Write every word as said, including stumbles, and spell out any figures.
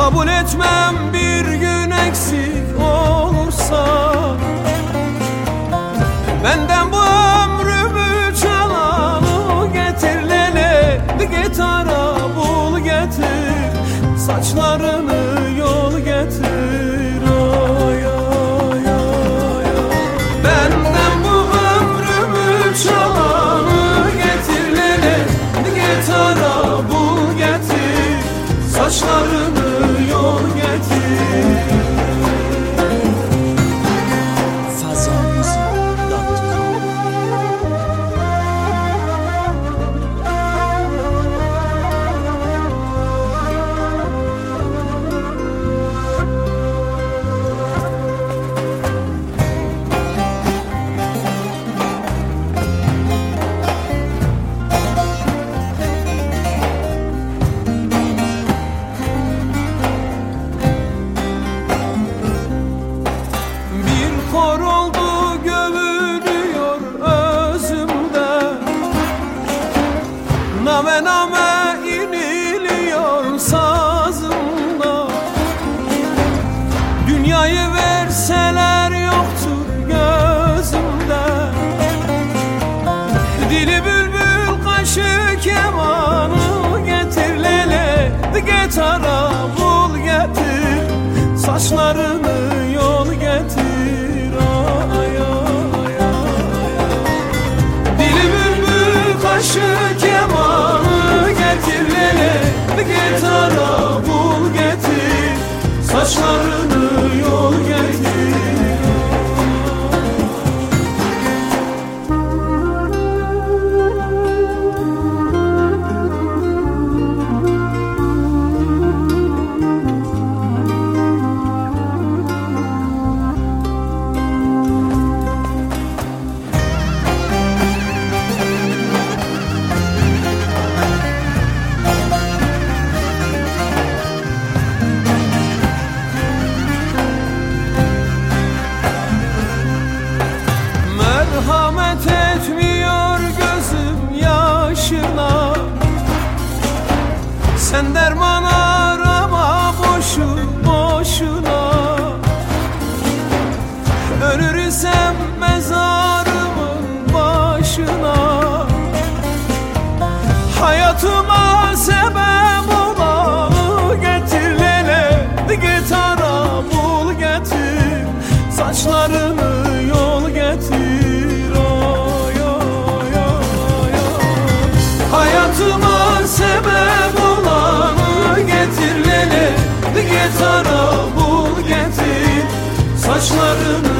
Kabul etmem bir gün eksik olursa. Benden bu ömrümü çalanı getir lele, gitara bul getir, saçlarını yol getir. Ay, ay, ay, ay. Benden bu ömrümü çalanı getir lele, gitara bul getir, saçlarını yol getir. Kor oldu gömülüyor özümde, name name iniliyor sazımda. Dünyayı verseler yoktur gözümde, dili bülbül kaşı kemanı getir lele, gitara bul getir, saçlarını yol getir. Kaşı kemanı getir lele, gitara bul getir, saçlarını yol getir. Merhamet etmiyor gözüm yaşına, sen derman arama boşu boşuna. Ölür isem mezarımın başına, hayatıma sebep olanı getir lele, gitara bul getir, saçlarını yol getir. Hayatıma sebep olanı getir lele, gitara bul getir, saçlarını